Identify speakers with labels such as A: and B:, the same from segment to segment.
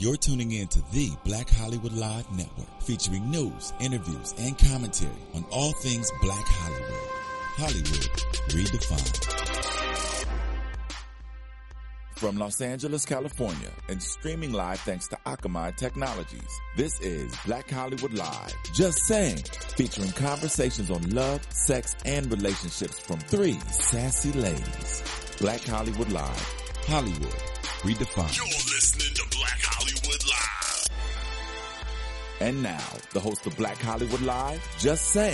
A: You're tuning in to the Black Hollywood Live Network, featuring news, interviews, and commentary on all things Black Hollywood. Hollywood redefined. From Los Angeles, California, and streaming live thanks to Akamai Technologies, this is Black Hollywood Live. Just saying, featuring conversations on love, sex, and relationships from three sassy ladies. Black Hollywood Live. Hollywood redefined.
B: You're listening to Black Hollywood Live.
A: And now, the host of Black Hollywood Live, Just Saying.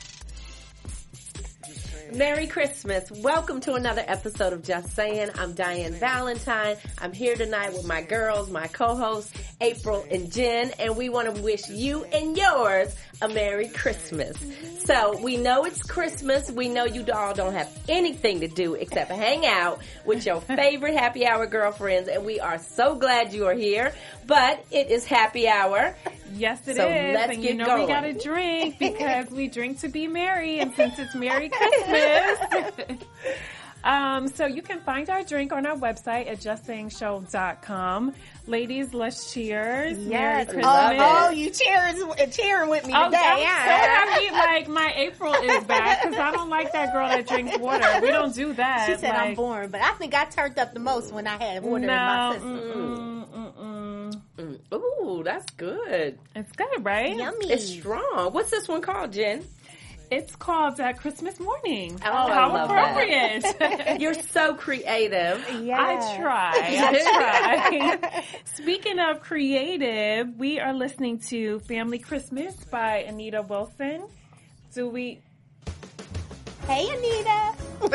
C: Merry Christmas. Welcome to another episode of Just Saying. I'm Diane Valentine. I'm here tonight with my girls, my co-hosts, April and Jen, and we want to wish you and yours a Merry Christmas. So we know it's Christmas. We know you all don't have anything to do except hang out with your favorite happy hour girlfriends, and we are so glad you are here. But it is happy hour.
D: Yes, it is.
C: So let's
D: and
C: get
D: you know
C: going.
D: We got to drink because we drink to be merry, and since it's Merry Christmas. So you can find our drink on our website at justsayingshow.com. Ladies, let's cheers.
E: Yes.
D: Merry Christmas.
E: Oh, you cheering with me today.
D: I'm so happy, like, my April is back because I don't like that girl that drinks water. We don't do that.
E: She said I'm boring, but I think I turned up the most when I had water in my system.
C: Ooh, that's good.
D: It's good, right?
E: Yummy.
C: It's strong. What's this one called, Jen?
D: It's called Christmas Morning.
C: Oh, I
D: how
C: love
D: appropriate.
C: that. You're so creative.
E: Yeah.
D: I try. Speaking of creative, we are listening to Family Christmas by Anita Wilson.
E: Hey, Anita.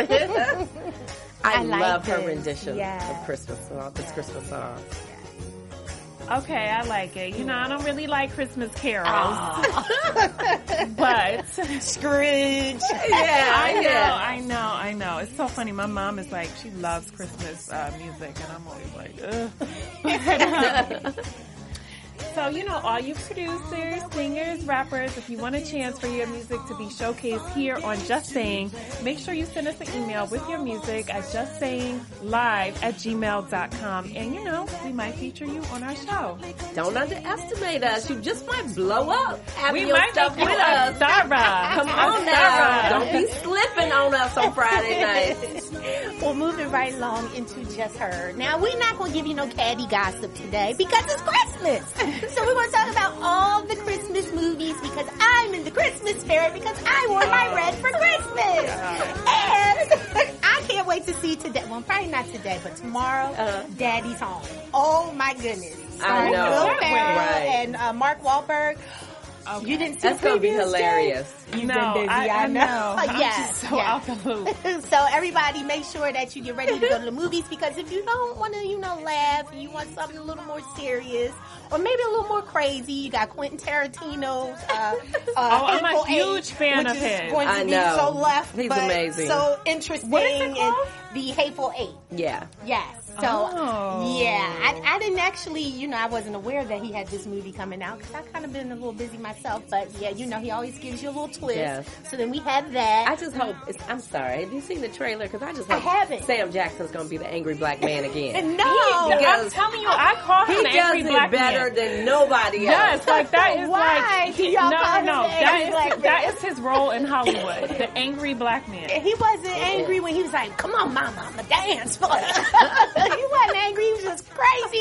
C: I
E: like
C: love her
E: this.
C: rendition
E: Yeah.
C: of Christmas song. This Christmas song.
D: Okay, I like it. You know, I don't really like Christmas carols. But
E: Scrooge.
D: I know. It's so funny. My mom is like, she loves Christmas music, and I'm always like, ugh. So, you know, all you producers, singers, rappers, if you want a chance for your music to be showcased here on Just Saying, make sure you send us an email with your music at justsayinglive@gmail.com. And, you know, we might feature you on our show.
C: Don't underestimate us. You just might blow up having
D: We
C: your
D: might
C: stuff
D: make
C: with
D: you a
C: us.
D: star.
C: Come on now. Don't be slipping on us on Friday night.
E: Well, moving right along into Just Heard. Now, we're not going to give you no caddy gossip today because it's Christmas. So we're going to talk about all the Christmas movies because I'm in the Christmas spirit because I wore my red for Christmas. And I can't wait to see today. Well, probably not today, but tomorrow, Daddy's Home. Oh, my goodness.
C: I know.
E: Will Ferrell
C: Right.
E: and Mark Wahlberg.
D: Okay.
E: You didn't see
C: That's going to be
E: previews, Jay?
C: hilarious.
E: You've
D: No,
E: been busy,
D: I know. I'm
E: Yes,
D: just so out the loop.
E: So everybody make sure that you get ready to go to the movies because if you don't want to, laugh, you want something a little more serious or maybe a little more crazy, you got Quentin Tarantino's
D: I'm a
E: Hateful
D: huge
E: Eight,
D: fan
E: which
D: of
E: is
D: his.
E: going to
C: I
E: be
C: know.
E: so left,
C: He's
E: but
C: amazing.
E: so interesting.
D: What is it
E: and
D: called?
E: The Hateful Eight.
C: Yeah.
E: Yes. So,
D: Oh.
E: yeah, I didn't actually, I wasn't aware that he had this movie coming out because I kind of been a little busy myself. But yeah, he always gives you a little twist.
C: Yes.
E: So then we had that.
C: I just hope, I'm sorry, have you seen the trailer? Because I just hope
E: haven't.
C: Sam Jackson's going to be the angry black man again.
E: No.
D: I'm telling you, I call him
C: He
D: the
C: does
D: angry
C: it
D: black
C: better
D: man.
C: than nobody else.
D: Yes, like that is
E: Why
D: like
E: do y'all call him
D: no.
E: the angry black man?
D: That is his role in Hollywood, the angry black man.
E: He wasn't angry when he was like, "Come on, mama, I'ma dance for you." He wasn't angry. He was just crazy.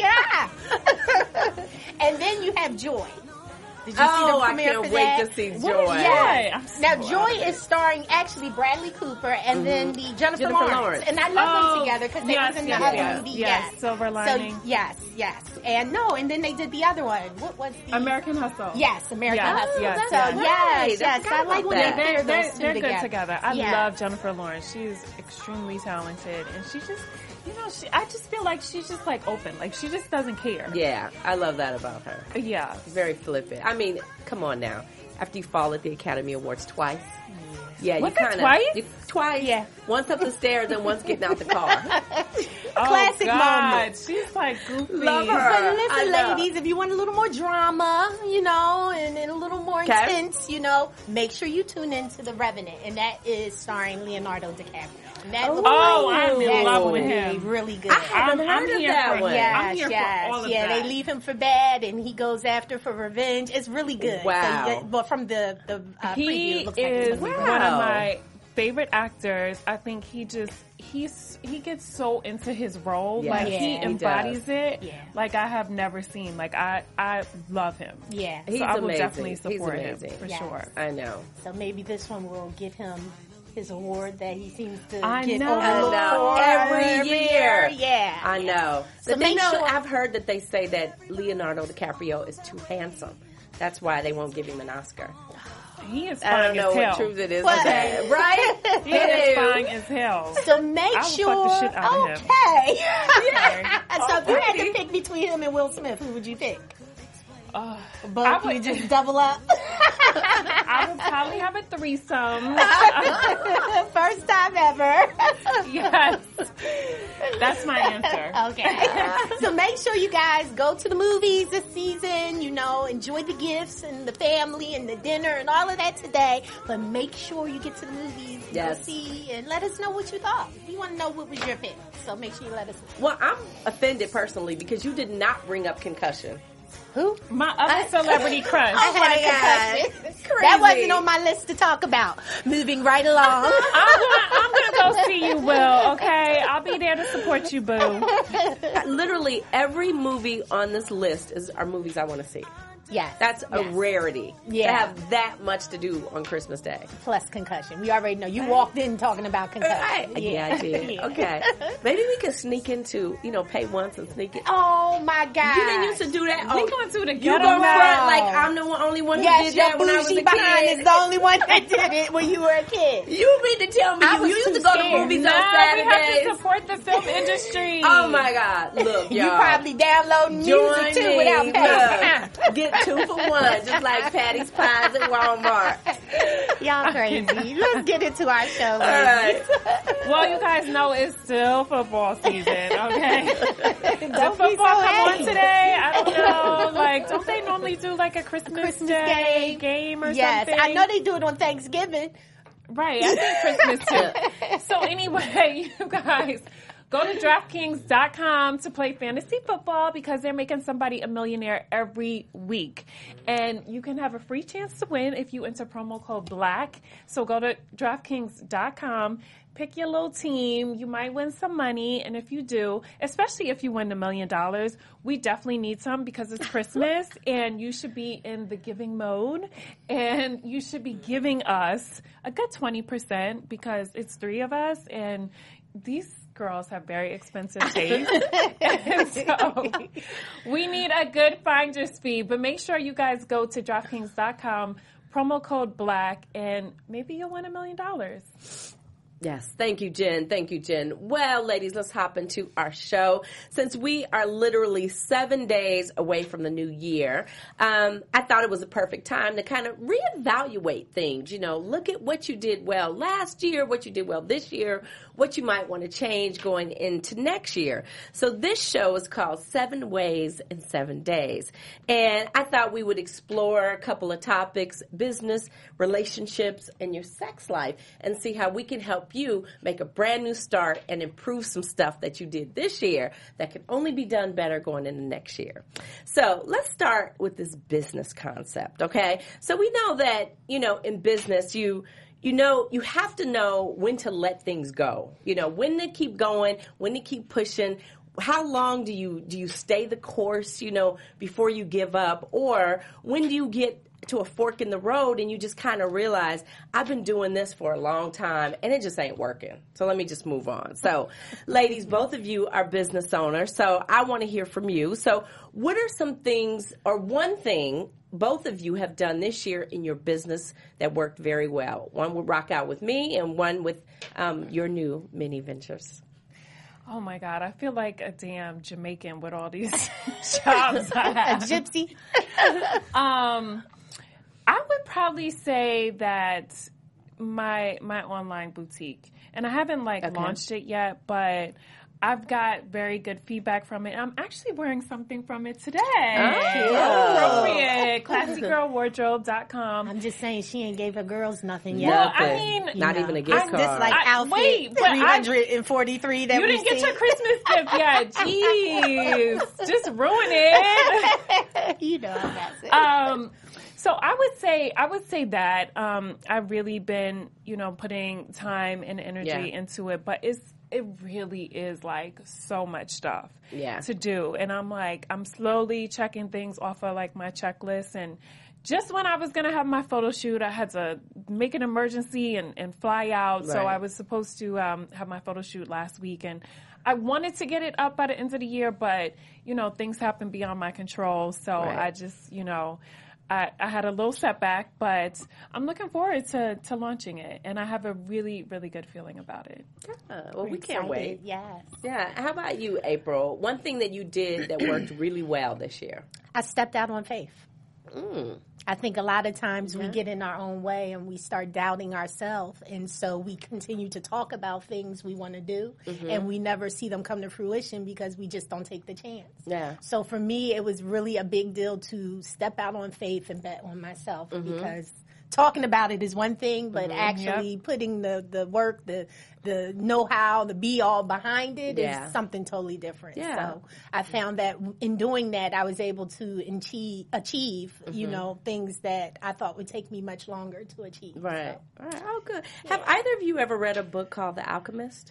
E: And then you have Joy. Did you see the
C: I
E: premiere
C: can't
E: for
C: wait
E: that?
C: to see
D: What
C: Joy.
D: is
E: Yeah.
D: I'm so
E: Now,
D: out
E: Joy
D: of it.
E: is starring actually Bradley Cooper and then the Jennifer
C: Jennifer
E: Lawrence.
C: Lawrence.
E: And I love them together because they was in the other movie.
D: Yes, Silver Lining.
E: So, yes. And then they did the other one. What was the...
D: American Hustle.
E: Yes, American
D: Yes,
E: Hustle.
D: yes,
E: So,
D: yes.
C: Right.
E: yes.
C: I
E: I like
C: forgot
E: when
C: about
E: they
C: that.
E: pair those two
D: They're good together. I
E: Yeah.
D: love Jennifer Lawrence. She's extremely talented, and she just, I just feel like she's just like open, like she just doesn't care.
C: Yeah, I love that about her.
D: Yeah.
C: Very flippant. I mean, come on now. After you fall at the Academy Awards twice. Yeah,
D: Was
C: you
D: it
C: kind of
D: twice?
C: twice.
E: Yeah.
C: Once up the stairs and once getting out the car.
E: Classic moment.
D: She's like goofy.
C: Love her.
E: But
C: I
E: listen,
C: know.
E: ladies, if you want a little more drama, and a little more intense, make sure you tune into The Revenant, and that is starring Leonardo DiCaprio. And that looks
D: I'm in
E: that
D: love
E: will
D: with
E: be
D: him.
E: really good.
C: I haven't
D: I'm
C: heard of
D: here
C: that
D: for
C: one.
D: it. I'm here
E: Yes,
D: for all of
E: yeah,
D: that.
E: they leave him for bad, and he goes after for revenge. It's really good.
C: Wow.
E: But from the preview,
D: He
E: it looks like it's
D: is
E: gonna be
D: one
E: good.
D: of my favorite actors. I think he gets so into his role.
C: Yeah.
D: Like
E: Yeah,
D: he
E: he
D: embodies it.
E: Yeah.
D: Like I have never seen. Like I love him.
E: Yeah.
C: He's
D: So I will
C: amazing.
D: definitely
C: He's
D: support him
C: amazing.
D: for
E: Yes.
D: sure.
C: I know.
E: So maybe this one will give him his award that he seems to
D: I
E: get
D: know.
E: overlooked
C: I know.
E: for
C: Every year.
E: Yeah.
C: I know.
E: So
C: But
E: make sure-
C: I've heard that they say that Leonardo DiCaprio is too handsome. That's why they won't give him an Oscar.
D: He is
C: I
D: fine
C: don't know
D: as
C: what
D: hell.
C: truth it is.
E: But-
C: to that, right?
D: He is fine as hell.
E: So make
D: I will
E: sure.
D: fuck the shit out of him.
E: Okay.
D: Okay.
E: So if you had to pick between him and Will Smith, who would you pick?
D: I
E: Both
D: would-
E: you just double up.
D: I would probably have a threesome.
E: First time ever.
D: Yes. That's my answer.
E: Okay. So make sure you guys go to the movies this season, enjoy the gifts and the family and the dinner and all of that today. But make sure you get to the movies and
C: Yes.
E: go see and let us know what you thought. We want to know what was your pick. So make sure you let us know.
C: Well, I'm offended personally because you did not bring up Concussion.
E: Who?
D: My other celebrity crush.
E: I had
C: my
E: a
C: God.
E: concussion.
C: Crazy.
E: That wasn't on my list to talk about. Moving right along.
D: I'm gonna go see you, Will. Okay, I'll be there to support you, boo.
C: Literally every movie on this list are movies I want to see.
E: Yes.
C: That's a
E: Yes.
C: rarity
E: Yeah.
C: to have that much to do on Christmas Day.
E: Plus concussion. We already know. You walked in talking about concussion.
C: Right. Yeah, I did.
E: Yeah.
C: Okay. Maybe we could sneak into, pay once and sneak it.
E: Oh my God.
C: You didn't used to do that.
D: We going to the
C: You
D: ghetto
C: go front
D: now.
C: like I'm the only one who
E: Yes,
C: did
E: your
C: that when I was
E: bougie
C: a
E: behind
C: kid.
E: is the only one that did it when you were a kid.
C: You mean to tell me
E: I
C: you
E: was
C: used to
E: too
C: go to
E: scared.
C: movies
D: No,
C: on
D: we have to
C: Saturdays?
D: support the film industry.
C: Oh my God! Look, y'all.
E: You probably downloading
C: Join
E: music too
C: me.
E: without paying.
C: Look, get 2 for 1, just like Patty's Pies at Walmart.
E: Y'all crazy. Let's get into our show.
C: All right.
D: Well, you guys know it's still football season, okay? Did
E: Don't be
D: football
E: so
D: come on
E: happy.
D: today? I don't know. Like, don't they normally do like a Christmas Day game or
E: Yes,
D: something?
E: I know they do it on Thanksgiving.
D: Right, I think Christmas too. So anyway, you guys, go to DraftKings.com to play fantasy football because they're making somebody a millionaire every week. And you can have a free chance to win if you enter promo code BLACK. So go to DraftKings.com, pick your little team. You might win some money. And if you do, especially if you win $1 million, we definitely need some because it's Christmas and you should be in the giving mode. And you should be giving us a good 20% because it's 3 of us and these girls have very expensive taste. And so we need a good finder's fee, but make sure you guys go to DraftKings.com, promo code BLACK, and maybe you'll win $1 million.
C: Yes. Thank you, Jen. Thank you, Jen. Well, ladies, let's hop into our show. Since we are literally 7 days away from the new year, I thought it was a perfect time to kind of reevaluate things. Look at what you did well last year, what you did well this year, what you might want to change going into next year. So this show is called 7 Ways in 7 Days. And I thought we would explore a couple of topics, business, relationships, and your sex life, and see how we can help you make a brand new start and improve some stuff that you did this year that can only be done better going into next year. So let's start with this business concept, okay? So we know that, in business, you have to know when to let things go, when to keep going, when to keep pushing. How long do you stay the course, before you give up? Or when do you get to a fork in the road and you just kind of realize, I've been doing this for a long time and it just ain't working. So let me just move on. So ladies, both of you are business owners. So I want to hear from you. So what are some things or one thing both of you have done this year in your business that worked very well? One would rock out with me and one with your new mini ventures.
D: Oh my God, I feel like a damn Jamaican with all these jobs I have.
E: A gypsy.
D: I would probably say that my online boutique, and I haven't launched it yet, but I've got very good feedback from it. I'm actually wearing something from it today. Appropriate. ClassyGirlWardrobe.com.
E: I'm just saying she ain't gave her girls nothing
D: Well,
E: yet.
D: I mean,
C: Not even a gift card.
E: This outfit
D: wait, but
E: 343 that
D: you
E: we
D: didn't get
E: seen.
D: your Christmas gift yet. Jeez, just ruin it.
E: You know how that's it.
D: So I would say that I've really been, putting time and energy into it, but it really is like so much stuff to do. And I'm slowly checking things off of like my checklist. And just when I was going to have my photo shoot, I had to make an emergency and fly out. Right. So I was supposed to have my photo shoot last week, and I wanted to get it up by the end of the year, but, things happen beyond my control. So I just, I had a little setback, but I'm looking forward to launching it, and I have a really, really good feeling about it.
C: Well, we can't wait.
E: Yes.
C: Yeah. How about you, April? One thing that you did that worked really well this year.
E: I stepped out on faith. I think a lot of times we get in our own way and we start doubting ourselves, and so we continue to talk about things we want to do, and we never see them come to fruition because we just don't take the chance. Yeah. So for me, it was really a big deal to step out on faith and bet on myself, because talking about it is one thing, but actually putting the work, the know-how, the be-all behind it is something totally different. Yeah. So I found that in doing that, I was able to achieve things that I thought would take me much longer to achieve.
C: Right. So. All right. Oh, good. Yeah. Have either of you ever read a book called The Alchemist?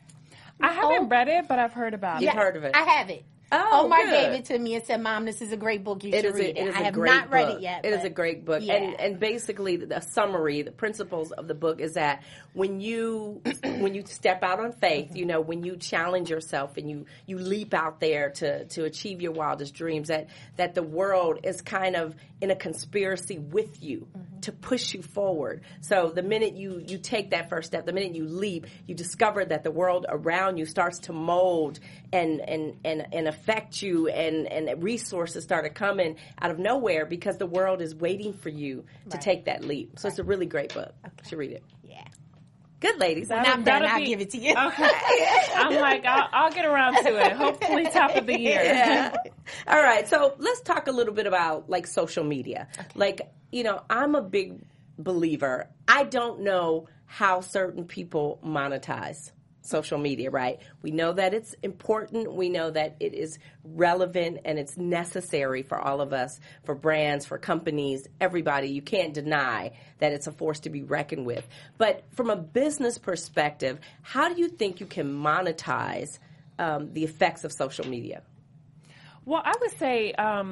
D: I haven't read it, but I've heard about it.
C: You've heard of it?
E: I have it.
C: Oh,
E: Omar
C: good.
E: gave it to me and said, "Mom, this is a great book. You should read it." I have not read it yet.
C: It is a great book.
E: Yeah.
C: And basically the summary, the principles of the book is that when you step out on faith, when you challenge yourself and you leap out there to achieve your wildest dreams, that the world is kind of in a conspiracy with you to push you forward. So the minute you take that first step, the minute you leap, you discover that the world around you starts to mold and affect you, and resources started coming out of nowhere because the world is waiting for you to take that leap. So it's a really great book. You should read it.
E: Yeah.
C: Good, ladies.
E: I'll give it to you.
D: Okay. I'm like, I'll get around to it. Hopefully top of the year.
C: Yeah. All right. So let's talk a little bit about like social media. Okay. Like, I'm a big believer. I don't know how certain people monetize social media, right? We know that it's important. We know that it is relevant and it's necessary for all of us, for brands, for companies, everybody. You can't deny that it's a force to be reckoned with. But from a business perspective, how do you think you can monetize the effects of social media?
D: Well, I would say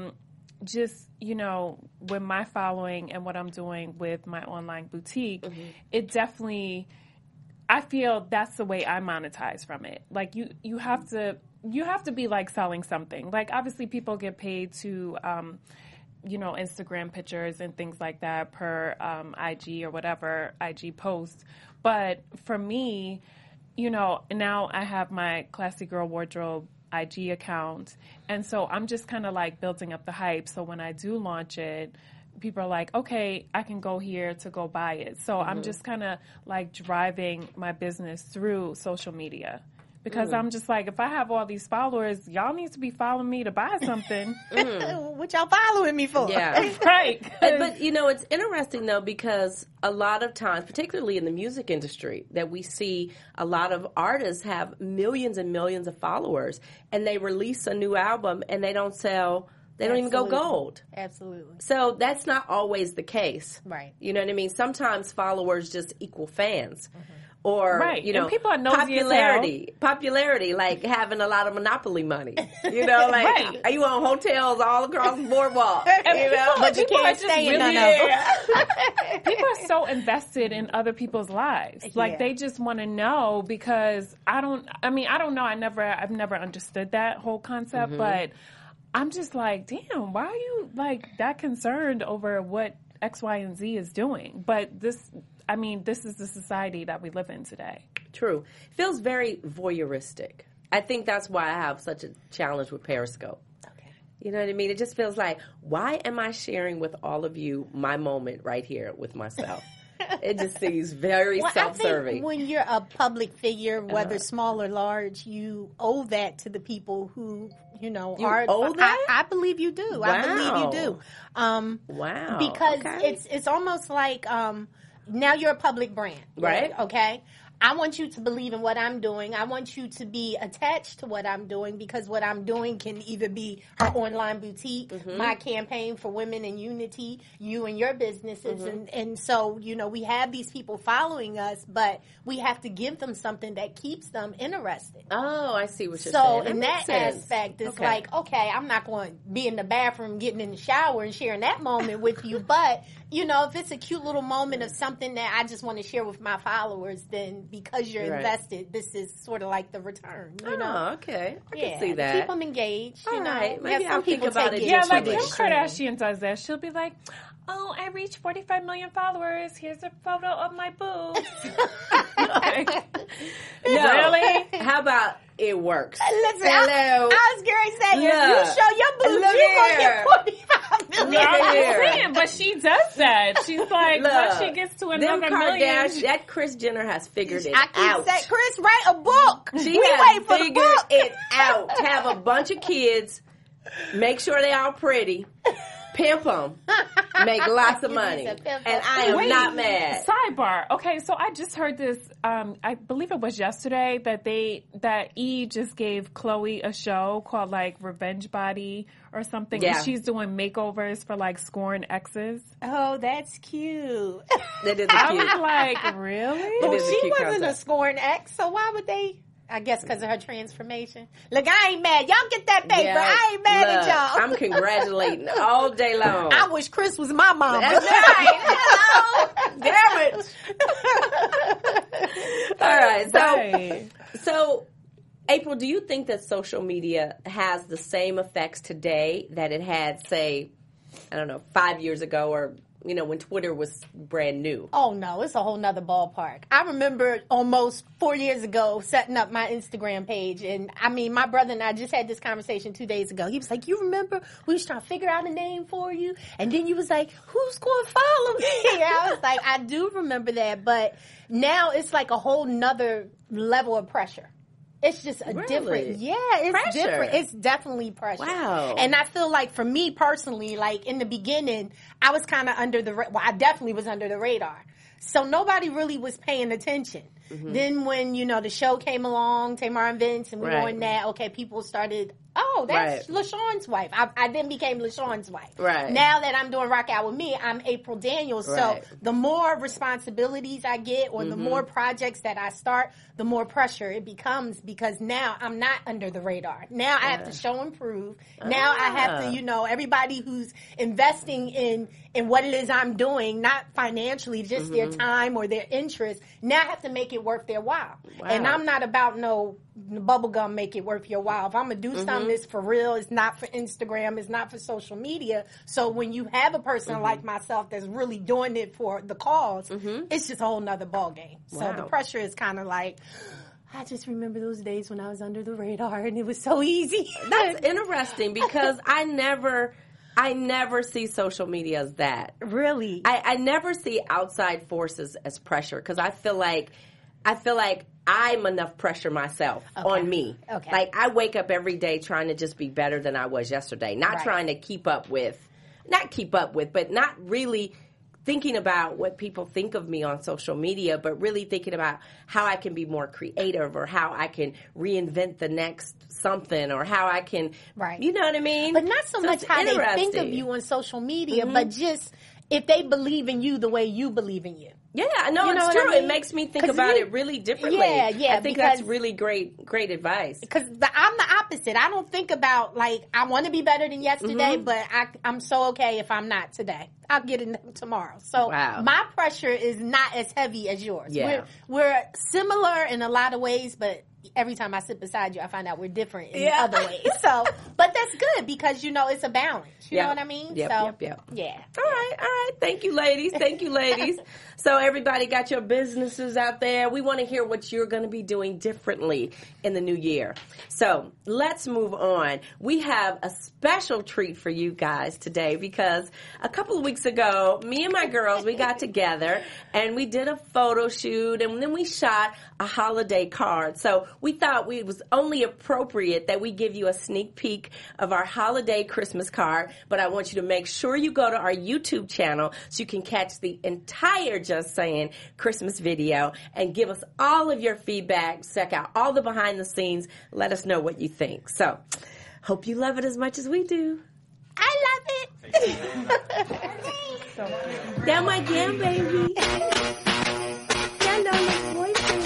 D: just, with my following and what I'm doing with my online boutique, it definitely, I feel that's the way I monetize from it. Like you have to be like selling something. Like obviously people get paid to, Instagram pictures and things like that per IG or whatever IG post. But for me, now I have my Classy Girl Wardrobe IG account, and so I'm just kind of like building up the hype. So when I do launch it, people are like, okay, I can go here to go buy it. So I'm just kind of like driving my business through social media. Because I'm just like, if I have all these followers, y'all need to be following me to buy something.
E: What y'all following me for?
C: Yeah.
D: Right.
C: But, it's interesting, though, because a lot of times, particularly in the music industry, that we see a lot of artists have millions and millions of followers, and they release a new album, and they don't sell... They don't even go gold.
E: Absolutely.
C: So that's not always the case.
E: Right.
C: You know what I mean? Sometimes followers just equal fans. Or,
D: and people are nosy
C: popularity, like having a lot of monopoly money. Are you on hotels all across the boardwalk?
E: But you can't stay in none of them.
D: People are so invested in other people's lives. Like they just want to know, because I don't know. I've never understood that whole concept, but I'm just like, damn, why are you like that concerned over what X, Y, and Z is doing? But this is the society that we live in today.
C: True. It feels very voyeuristic. I think that's why I have such a challenge with Periscope. Okay. You know what I mean? It just feels like, why am I sharing with all of you my moment right here with myself? It just seems very
E: Well, I
C: self-serving.
E: think when you're a public figure, whether small or large, you owe that to the people who,
C: You
E: are.
C: owe that?
E: I believe you do. I believe you do.
C: Wow.
E: Because
C: okay.
E: it's almost like now you're a public brand,
C: Right.
E: Okay. I want you to believe in what I'm doing. I want you to be attached to what I'm doing, because what I'm doing can either be her online boutique, my campaign for women in unity, you and your businesses. And so, we have these people following us, but we have to give them something that keeps them interested.
C: Oh, I see what you're
E: So
C: saying.
E: in
C: makes
E: that
C: sense.
E: aspect, it's
C: Okay.
E: like, okay, I'm not going to be in the bathroom, getting in the shower and sharing that moment with you. But, if it's a cute little moment of something that I just want to share with my followers, then because you're
C: Right.
E: invested, this is sort of like the return,
C: Oh, okay. I can see
E: to
C: that.
E: keep them engaged,
C: All right. Maybe
E: Yeah, some
C: I'll think
E: people
C: about
E: take
C: it
D: Yeah,
C: too
D: like
C: much.
D: Kim
E: extreme.
D: Kardashian does that. She'll be like, "Oh, I reached 45 million followers. Here's a photo of my boobs." Really?
C: How about it works?
E: Listen,
C: Hello.
E: I was going to say,
C: Look.
E: if you show your boobs,
C: Look
E: you're going to
C: here.
E: get 45 million.
C: Look
D: I'm
C: here.
D: just saying, but she does that. She's like,
C: Look,
D: once she gets to
C: them
D: another million,
C: Kardashian, that Kris Jenner has figured it
E: I keep
C: out.
E: saying, Chris, write a book.
C: She
E: we
C: has
E: wait for the
C: figured
E: book.
C: it out. Have a bunch of kids, make sure they all pretty, pimp them, make lots of money, and I am
D: Wait.
C: not mad.
D: Sidebar. Okay, so I just heard this. I believe it was yesterday that E just gave Chloe a show called like Revenge Body or something.
C: Yeah.
D: And she's doing makeovers for like scorned exes.
E: Oh, that's cute.
C: That is
D: I
C: cute.
D: was like, really?
C: It is a
E: She
C: cute
E: wasn't
C: concept.
E: a scorned ex, so why would they? I guess because of her transformation. Look, I ain't mad. Y'all get that paper.
C: Yeah,
E: I ain't mad
C: look,
E: at y'all.
C: I'm congratulating all day long.
E: I wish Chris was my mom.
C: That's right. Hello. Damn it. All right.
D: Right.
C: So, April, do you think that social media has the same effects today that it had, say, 5 years ago, or when Twitter was brand new?
E: Oh no, it's a whole nother ballpark. I remember almost 4 years ago setting up my Instagram page, and my brother and I just had this conversation 2 days ago. He was like, "You remember we was trying to figure out a name for you, and then you was like, who's going to follow me?" I was like, I do remember that, but now it's like a whole nother level of pressure. It's just a
C: Really?
E: different, it's
C: Pressure.
E: different. It's definitely pressure.
C: Wow.
E: And I feel like for me personally, like in the beginning, I was kind of I definitely was under the radar. So nobody really was paying attention. Then when, the show came along, Tamar and Vince, and we were on that, okay, people started, oh, that's LaShawn's wife. I then became LaShawn's wife.
C: Right.
E: Now that I'm doing Rock Out With Me, I'm April Daniels.
C: Right.
E: So the more responsibilities I get or the more projects that I start, the more pressure it becomes, because now I'm not under the radar. Now I have to show and prove. Now I have to, everybody who's investing in what it is I'm doing, not financially, just their time or their interest, now I have to make it worth their while.
C: Wow.
E: And I'm not about no bubblegum make it worth your while. If I'm going to do something that's for real, it's not for Instagram, it's not for social media. So when you have a person like myself that's really doing it for the cause, it's just a whole nother ball game. So
C: Wow.
E: the pressure is kind of like, I just remember those days when I was under the radar and it was so easy.
C: That's interesting, because I never see social media as that.
E: Really?
C: I never see outside forces as pressure, because I feel like I'm enough pressure myself on me.
E: Okay.
C: Like, I wake up every day trying to just be better than I was yesterday. Not
E: Right.
C: trying to but not really thinking about what people think of me on social media, but really thinking about how I can be more creative, or how I can reinvent the next something, or how I can,
E: Right.
C: you know what I mean?
E: But not so much
C: it's
E: how they think of
C: interesting.
E: you on social media, but just if they believe in you the way you believe in you.
C: Yeah, no,
E: You know
C: it's
E: what I
C: true.
E: mean?
C: It makes me think
E: 'Cause
C: about
E: you-
C: it really differently.
E: Yeah, yeah,
C: I think
E: because-
C: that's really great advice.
E: Because I'm the opposite. I don't think about, like, I want to be better than yesterday, but I'm so okay if I'm not today. I'll get it tomorrow. So
C: Wow.
E: my pressure is not as heavy as yours.
C: Yeah.
E: We're similar in a lot of ways, but every time I sit beside you, I find out we're different in other ways. So, but that's good because, you know, it's a balance. You know what I mean?
C: Yep,
E: so,
C: yep.
E: yeah.
C: All right. Thank you, ladies. So everybody got your businesses out there. We want to hear what you're going to be doing differently in the new year. So let's move on. We have a special treat for you guys today because a couple of weeks ago, me and my girls, we got together and we did a photo shoot and then we shot a holiday card. So we thought it was only appropriate that we give you a sneak peek of our holiday Christmas card, but I want you to make sure you go to our YouTube channel so you can catch the entire Just Saying Christmas video and give us all of your feedback, check out all the behind the scenes, let us know what you think. So, hope you love it as much as we do.
E: I love it.
C: That my jam, baby. Hello, little boyfriend.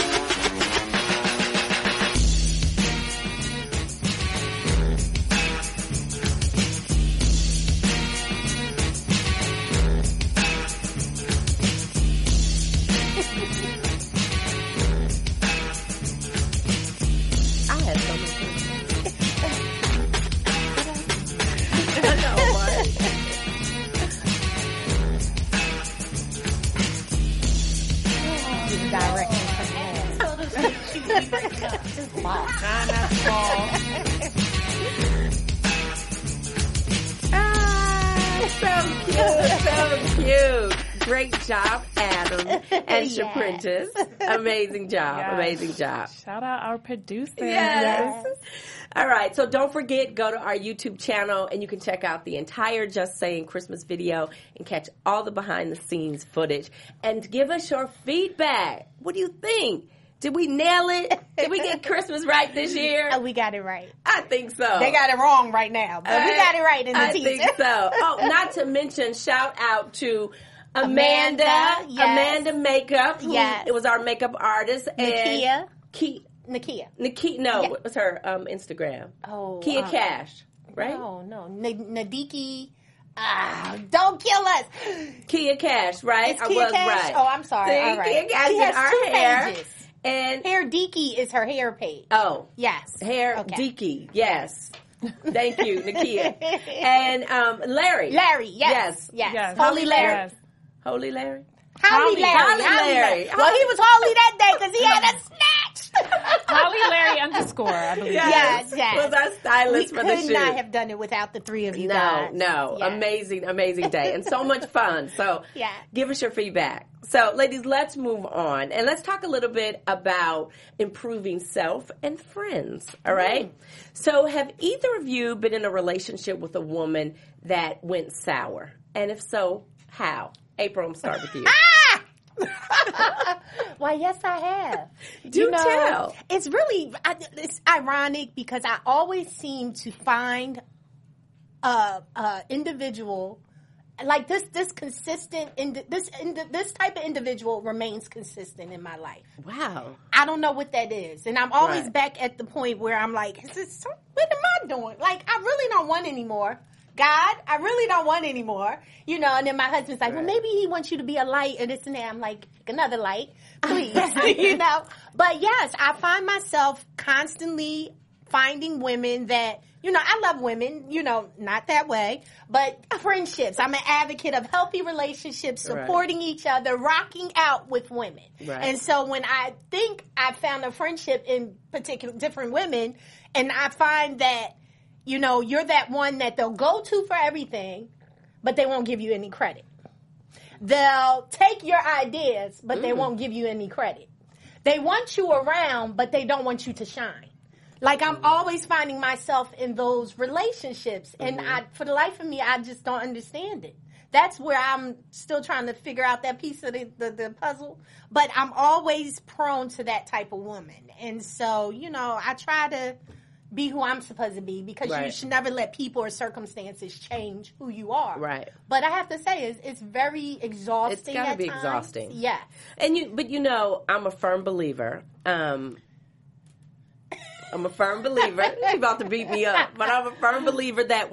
C: I had so much fun. I know, right?
E: Direction from Just ball.
C: So cute. Great job, Adam and Shaprentice. Amazing job.
D: Yes.
C: Amazing job.
D: Shout out our producers.
C: Yes. All right. So don't forget, go to our YouTube channel and you can check out the entire Just Saying Christmas video and catch all the behind the scenes footage and give us your feedback. What do you think? Did we nail it? Did we get Christmas right this year?
E: Oh, we got it right.
C: I think so.
E: They got it wrong right now, but we got it right in the
C: I
E: teaser.
C: think so. Oh, not to mention, shout out to Amanda.
E: Yes.
C: Amanda Makeup. Who
E: Yes.
C: It was our makeup artist.
E: Nakia.
C: And
E: Nakia.
C: no,
E: Yeah.
C: what was her Instagram?
E: Oh,
C: Kia Cash, right?
E: No. Nadiki. Don't kill us.
C: Kia Cash, right?
E: It's Kia Cash?
C: Right.
E: Oh, I'm sorry.
C: See,
E: All right.
C: Kia Cash
E: She
C: did
E: has
C: our
E: 2
C: hair.
E: pages.
C: And
E: Hair Deaky is her hair page.
C: oh,
E: Yes.
C: Hair
E: Okay.
C: Deaky, yes. Thank you, Nakia. And Larry.
E: Larry, yes.
D: Yes.
E: Holy Larry.
D: Yes.
C: Holy Larry.
E: Holly Larry.
C: Holly Larry.
E: Well, he was holy that day because he had a snatch.
D: Holly Larry _ I believe.
E: Yes.
C: Was our stylist
E: We
C: for the shoot.
E: could not have done it without the 3 of you
C: No.
E: guys. Yeah.
C: Amazing day. And so much fun. So
E: Yeah.
C: give us your feedback. So ladies, let's move on. And let's talk a little bit about improving self and friends. All right? So have either of you been in a relationship with a woman that went sour? And if so, how? April, I'm starting with you.
E: Why, yes, I have.
C: Do tell.
E: It's really, it's ironic because I always seem to find a individual like this consistent. This type of individual remains consistent in my life.
C: Wow.
E: I don't know what that is, and I'm always
C: Right.
E: back at the point where I'm like, what am I doing? Like, I really don't want anymore. God, I really don't want anymore. You know, and then my husband's like, well, maybe he wants you to be a light and this and that. I'm like, pick another light, please. You know? But yes, I find myself constantly finding women that, you know, I love women, you know, not that way, but friendships. I'm an advocate of healthy relationships, supporting each other, rocking out with women.
C: Right.
E: And so when I think I found a friendship in particular different women, and I find that, you know, you're that one that they'll go to for everything, but they won't give you any credit. They'll take your ideas, but they won't give you any credit. They want you around, but they don't want you to shine. Like, I'm always finding myself in those relationships, and for the life of me, I just don't understand it. That's where I'm still trying to figure out that piece of the puzzle. But I'm always prone to that type of woman. And so, you know, I try to be who I'm supposed to be, because you should never let people or circumstances change who you are.
C: Right.
E: But I have to say, it's very exhausting.
C: It's gotta
E: at
C: be
E: times.
C: exhausting.
E: Yeah.
C: But you know, I'm a firm believer. I'm a firm believer. She's about to beat me up, but I'm a firm believer that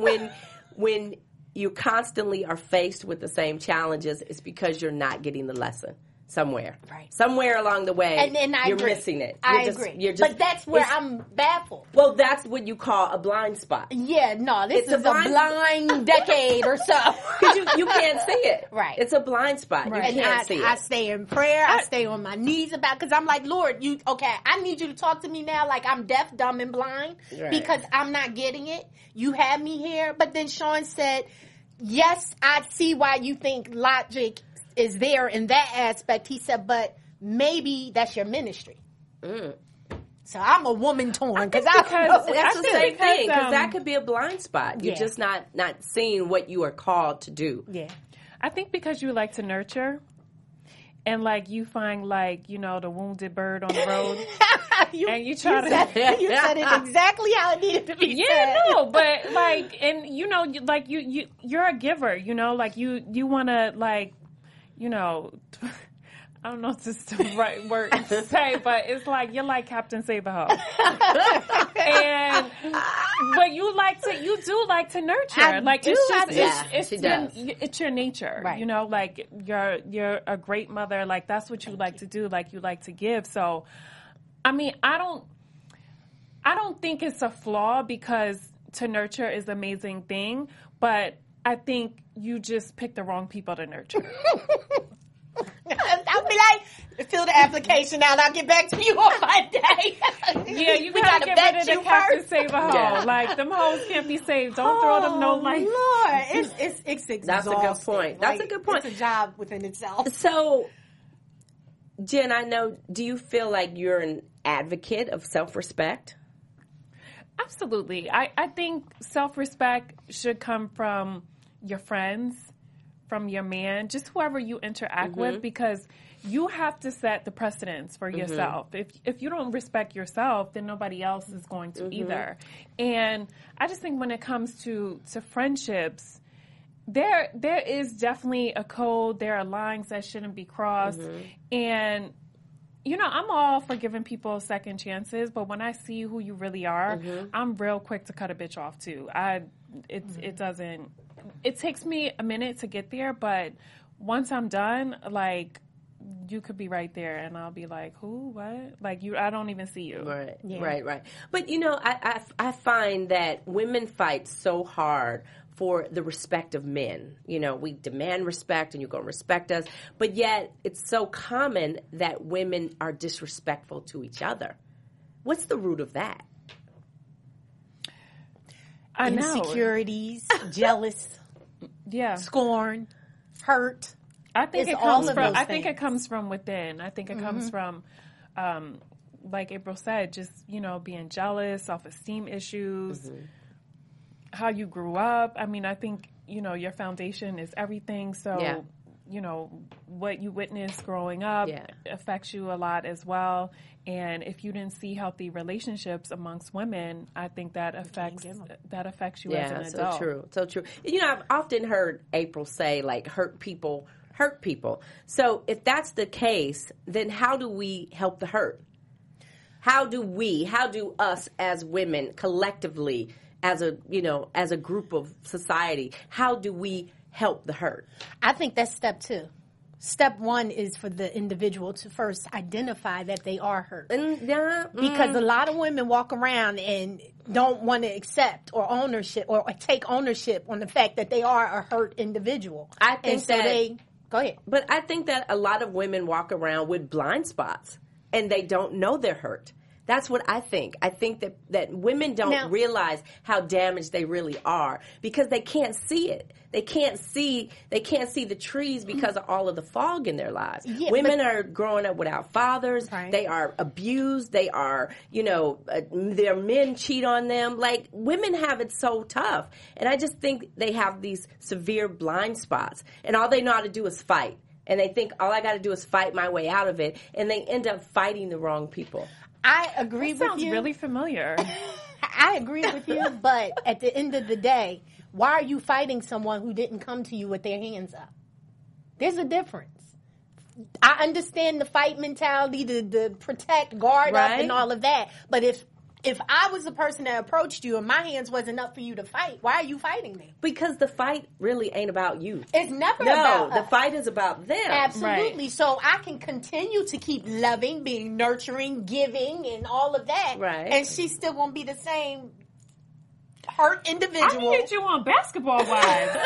C: when you constantly are faced with the same challenges, it's because you're not getting the lesson. somewhere.
E: Right.
C: Somewhere along the way,
E: And I
C: you're
E: agree.
C: missing it.
E: I
C: You're
E: agree. But that's where I'm baffled.
C: Well, that's what you call a blind spot.
E: Yeah, no, this
C: It's
E: is a blind decade or so.
C: Because you can't see it.
E: Right.
C: It's a blind spot.
E: Right.
C: You can't see
E: I
C: it.
E: stay in prayer. I stay on my knees because I'm like, Lord, I need you to talk to me now like I'm deaf, dumb, and blind
C: Right.
E: because I'm not getting it. You have me here. But then Sean said, yes, I see why you think logic is there in that aspect. He said, but maybe that's your ministry. So I'm a woman torn because
C: That's
D: I
C: the
D: think
C: same
D: because,
C: thing, because that could be a blind spot. You're
E: Yeah.
C: just not seeing what you are called to do.
E: yeah.
D: I think because you like to nurture, and like you find like the wounded bird on the road, and you try to.
E: You said it exactly how it needed to be
D: Yeah,
E: said.
D: no, but like, and you're a giver, like you want to like, I don't know if this is the right word to say, but it's like you're like Captain Save the Ho, but you do like to nurture.
E: I
D: like
E: do,
D: it's
E: I
D: just
E: do.
D: it's your nature,
E: Right.
D: Like you're a great mother. Like that's what you like to do. Like you like to give. So, I mean, I don't think it's a flaw because to nurture is an amazing thing, but I think you just pick the wrong people to nurture.
E: I'll be like, fill the application out. I'll get back to you on my day.
D: Yeah, you
E: We
D: gotta get
E: vet
D: rid of the
E: you
D: Captain
E: first.
D: Save a Ho.
C: Yeah.
D: Like them hoes can't be saved. Don't throw them no life.
E: Lord, it's exhausting.
C: That's a good point. That's a good point.
E: It's a job within itself.
C: So, Jen, do you feel like you're an advocate of self-respect?
D: Absolutely. I think self-respect should come from your friends, from your man, just whoever you interact with, because you have to set the precedence for yourself. If you don't respect yourself, then nobody else is going to either. And I just think when it comes to friendships, there is definitely a code. There are lines that shouldn't be crossed. And I'm all for giving people second chances, but when I see who you really are, I'm real quick to cut a bitch off too. It takes me a minute to get there, but once I'm done, like, you could be right there and I'll be like, who, what? Like, I don't even see you.
C: Right,
E: Yeah.
C: right. But, I find that women fight so hard for the respect of men. We demand respect and you're going to respect us. But yet it's so common that women are disrespectful to each other. What's the root of that?
D: I know.
E: Insecurities, jealous, scorn, hurt.
D: I think
E: It's all of those
D: I think
E: things.
D: it comes from within. I think it comes from, like April said, just, being jealous, self-esteem issues, how you grew up. I mean, I think, your foundation is everything. So, what you witnessed growing up affects you a lot as well. And if you didn't see healthy relationships amongst women, I think that affects you as an adult.
C: So true. I've often heard April say, like, hurt people hurt people. So if that's the case, then how do we help the hurt? How do us as women collectively, as a group of society, how do we help the hurt?
E: I think that's step 2. Step 1 is for the individual to first identify that they are hurt. Because a lot of women walk around and don't want to accept or take ownership on the fact that they are a hurt individual.
C: I think
E: go ahead.
C: But I think that a lot of women walk around with blind spots and they don't know they're hurt. That's what I think. I think that women don't realize how damaged they really are because they can't see it. They can't see the trees because of all of the fog in their lives. Yeah, women are growing up without fathers. Right. They are abused. They are, their men cheat on them. Like, women have it so tough. And I just think they have these severe blind spots. And all they know how to do is fight. And they think all I got to do is fight my way out of it. And they end up fighting the wrong people.
E: I agree with you.
D: Sounds really familiar.
E: I agree with you, but at the end of the day, why are you fighting someone who didn't come to you with their hands up? There's a difference. I understand the fight mentality, the protect, guard up, and all of that. But if if I was the person that approached you and my hands wasn't up for you to fight, why are you fighting me?
C: Because the fight really ain't about you.
E: It's never
C: No,
E: about
C: the
E: us.
C: fight is about them.
E: Absolutely.
D: Right.
E: So I can continue to keep loving, being nurturing, giving, and all of that.
C: Right.
E: And she's still going to be the same hurt
D: I
E: individual.
D: can get you on Basketball Wives.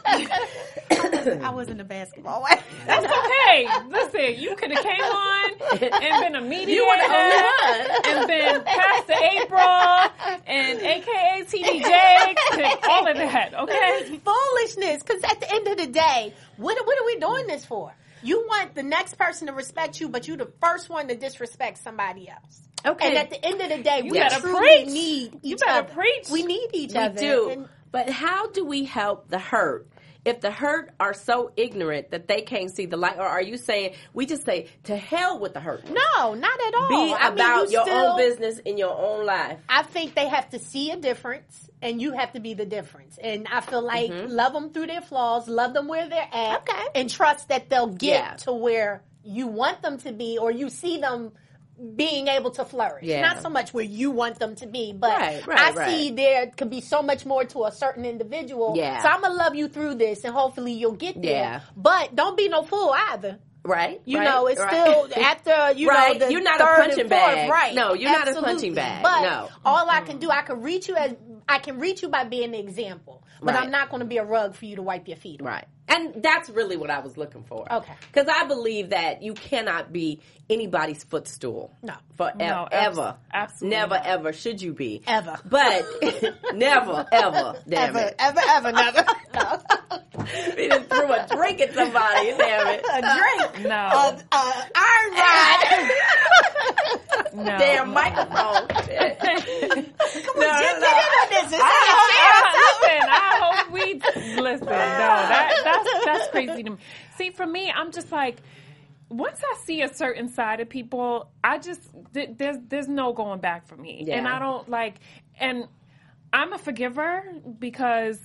E: I wasn't a basketball wife.
D: That's okay. Listen, you could have came on and been a mediator
C: You were the only one.
D: and been Pastor April and AKA TD Jakes and all of that, okay?
E: Foolishness. Because at the end of the day, what are we doing this for? You want the next person to respect you, but you're the first one to disrespect somebody else.
C: Okay.
E: And at the end of the day, we
D: better
E: truly
D: preach.
E: need
D: You
E: each
D: better
E: other.
D: preach.
E: We need each
C: We
E: other.
C: do.
E: And
C: But how do we help the hurt? If the hurt are so ignorant that they can't see the light, or are you saying we just say to hell with the hurt?
E: no, not at all.
C: Be
E: I mean,
C: about
E: you
C: your
E: still-
C: own business in your own life.
E: I think they have to see a difference, and you have to be the difference. And I feel like love them through their flaws, love them where they're at,
C: Okay.
E: and trust that they'll get
C: Yeah.
E: to where you want them to be, or you see them being able to flourish.
C: Yeah.
E: Not so much where you want them to be, but
C: Right,
E: I see there could be so much more to a certain individual.
C: Yeah.
E: So I'm going to love you through this, and hopefully you'll get there.
C: Yeah.
E: But don't be no fool either.
C: Right?
E: You
C: right,
E: know, it's
C: right.
E: still after, you
C: Right.
E: know, the
C: You're not a
E: third
C: punching
E: and fourth,
C: bag.
E: right.
C: No, you're not a
E: Absolutely.
C: punching bag.
E: But
C: No.
E: all I can do, I can reach you by being an example. But
C: Right.
E: I'm not going to be a rug for you to wipe your feet on.
C: Right. And that's really what I was looking for.
E: Okay.
C: Because I believe that you cannot be anybody's footstool.
E: No.
C: Forever.
D: No,
C: ever.
D: absolutely
C: Never,
D: not.
C: ever should you be.
E: Ever.
C: But never, ever. Damn
E: Ever,
C: it.
E: ever, never. No.
C: He just threw a drink at somebody. Damn it.
E: A drink.
D: No.
E: Iron rod.
D: No.
C: Damn microphone.
E: Come on,
C: No,
E: just
C: no.
E: get in on this. It's
D: I hope we listen. No, that's crazy to me. See, for me, I'm just like, once I see a certain side of people, I just there's no going back for me,
C: Yeah.
D: and I don't like. And I'm a forgiver because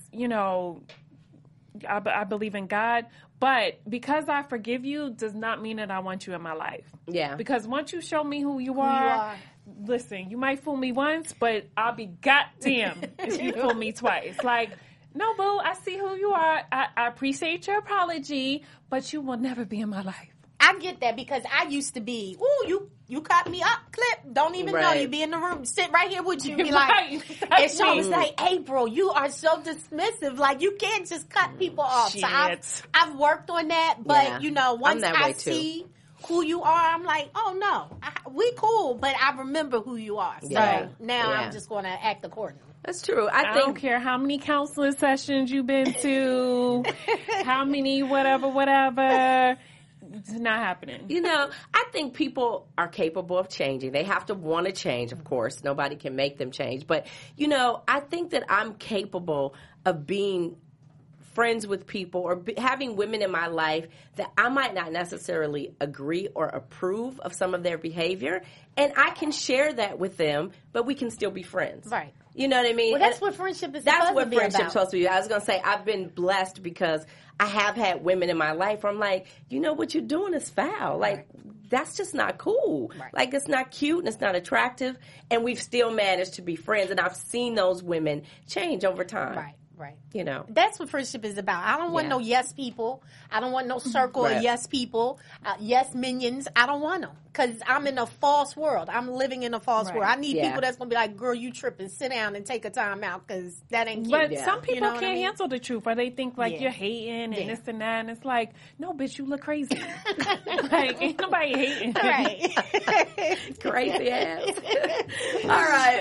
D: I believe in God. But because I forgive you does not mean that I want you in my life.
C: Yeah.
D: Because once you show me who you are, listen, you might fool me once, but I'll be goddamn if you fool me twice. Like, no, boo, I see who you are. I appreciate your apology, but you will never be in my life.
E: I get that because I used to be, you caught me up, clip. Don't even know.
C: Right.
E: You be in the room, sit right here with you, be
D: Right.
E: like,
D: That's
E: and so I was
D: me.
E: like, April, you are so dismissive. Like, you can't just cut people off. So
D: Shit.
E: I've worked on that, but
C: Yeah.
E: once
C: that way
E: I
C: too.
E: see who you are, I'm like, oh no, we cool, but I remember who you are. So
C: Yeah.
E: now
C: Yeah.
E: I'm just going to act accordingly.
C: That's true.
D: I
C: I
D: don't
C: think
D: care how many counseling sessions you've been to, how many whatever. It's not happening.
C: I think people are capable of changing. They have to want to change, of course. Nobody can make them change. But, I think that I'm capable of being friends with people or having women in my life that I might not necessarily agree or approve of some of their behavior. And I can share that with them, but we can still be friends.
E: Right.
C: You know what I mean?
E: Well, that's
C: And
E: what friendship is
C: that's
E: supposed
C: what
E: to be
C: friendship's
E: about.
C: supposed to be. I was going to say, I've been blessed because I have had women in my life where I'm like, what you're doing is foul. Like, that's just not cool.
E: Right.
C: Like, it's not cute and it's not attractive. And we've still managed to be friends. And I've seen those women change over time.
E: Right.
C: That's
E: what friendship is about. I don't want
C: Yeah.
E: no yes people. I don't want no circle
C: Right.
E: of yes people, yes minions. I don't want them because I'm in a false world. I'm living in a false
D: Right.
E: world. I need
C: Yeah.
E: people that's going to be like, girl, you tripping. Sit down and take a time out because that ain't cute.
D: But
C: Yeah.
D: some people
E: You know what
D: can't
E: I mean?
D: handle the truth, or they think like
E: Yeah.
D: you're hating and
E: Yeah.
D: this and that. And it's like, no, bitch, you look crazy. Like, ain't nobody hating.
E: Right.
C: Crazy ass. All right,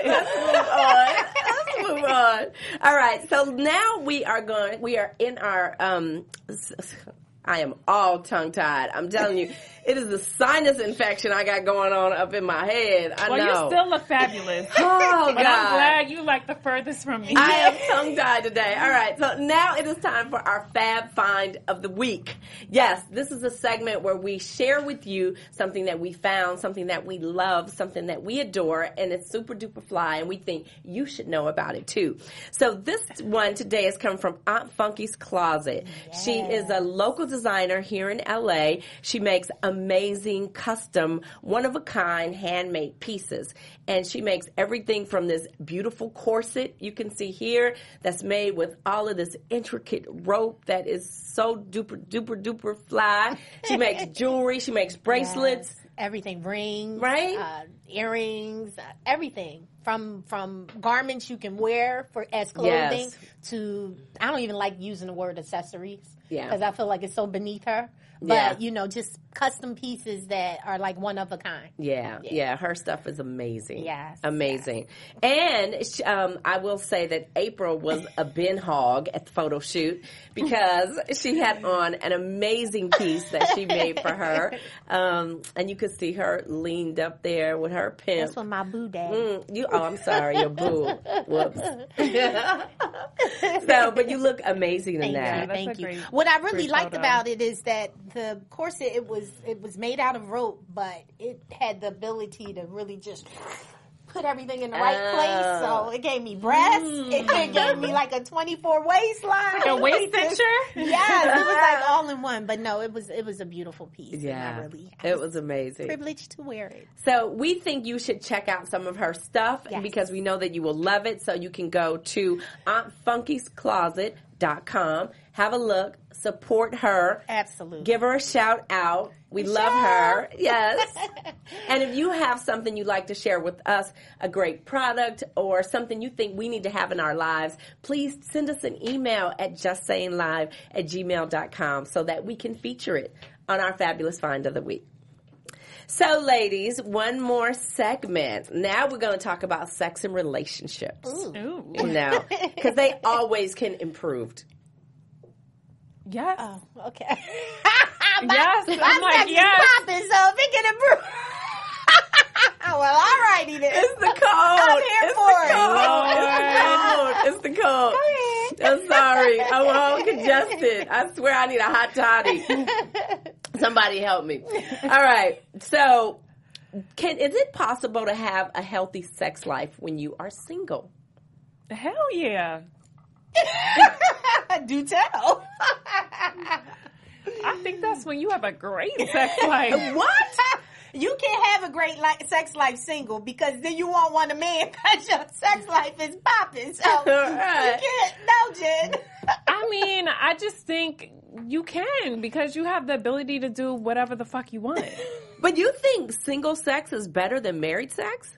C: let's move on. All right, so now we are in our, I am all tongue-tied. I'm telling you, it is the sinus infection I got going on up in my head. I
D: Well,
C: know.
D: you still look fabulous.
C: Oh,
D: But
C: God.
D: I'm glad you like the furthest from me.
C: I am tongue-tied today. All right, so now it is time for our Fab Find of the Week. Yes, this is a segment where we share with you something that we found, something that we love, something that we adore, and it's super duper fly, and we think you should know about it too. So this one today is coming from Aunt Funky's Closet. She is a local designer here in LA. She makes amazing, custom, one-of-a-kind, handmade pieces. And she makes everything from this beautiful corset you can see here that's made with all of this intricate rope that is so duper fly. She makes jewelry. She makes bracelets.
E: Yes. Everything, rings,
C: right?
E: Earrings, everything from garments you can wear as clothing to, I don't even like using the word accessories because I feel like it's so beneath her. But, just custom pieces that are like one of a kind.
C: Yeah. Her stuff is amazing.
E: Yes.
C: Amazing. Yes. And I will say that April was a bin hog at the photo shoot because she had on an amazing piece that she made for her. And you could see her leaned up there with her pimp.
E: That's what my boo dad.
C: I'm sorry, your boo. Whoops. But you look amazing in that.
E: Thank you. What I really liked about it is that the corset, it was made out of rope, but it had the ability to really just put everything in the right place. So it gave me breasts. It gave me like a 24 waistline.
D: Like a waist cincher?
E: Yes, it was like all in one. But no, it was a beautiful piece.
C: Yeah,
E: and
C: it was amazing.
E: Privileged to wear it.
C: So we think you should check out some of her stuff because we know that you will love it. So you can go to AuntFunky'sCloset.com. Have a look. Support her.
E: Absolutely.
C: Give her a shout out. We love her. Yes. And if you have something you'd like to share with us, a great product or something you think we need to have in our lives, please send us an email at justsayinglive@gmail.com so that we can feature it on our Fabulous Find of the Week. So, ladies, one more segment. Now we're going to talk about sex and relationships.
D: Ooh.
C: Because they always can improve.
D: Yes.
E: Oh, okay.
D: Yes. I'm like, yes.
E: Popping, so if it can improve. Well, all righty then.
C: It's the code.
E: I'm here for it.
C: It's the code. I'm sorry. I'm all congested. I swear I need a hot toddy. Somebody help me. All right. So, is it possible to have a healthy sex life when you are single?
D: Hell yeah.
E: Do tell.
D: I think that's when you have a great sex life.
E: What? You can't have a great sex life single because then you won't want a man because your sex life is popping. So you can't. No, Jen.
D: I mean, I just think you can because you have the ability to do whatever the fuck you want.
C: But you think single sex is better than married sex?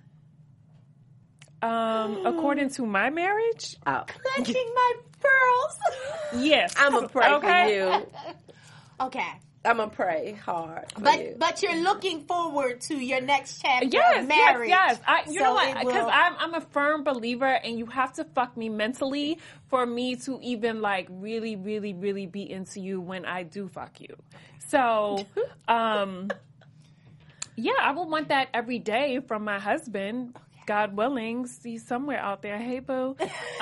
D: According to my marriage?
E: Clutching my pearls.
D: Yes.
C: I'm going to pray for you.
E: Okay.
C: I'm going to pray hard for you.
E: But you're looking forward to your next chapter of
D: Yes.
E: marriage.
D: You know what? Because I'm a firm believer and you have to fuck me mentally for me to even like really, really, really be into you when I do fuck you. So, yeah, I would want that every day from my husband. God willing, he's somewhere out there. Hey, boo.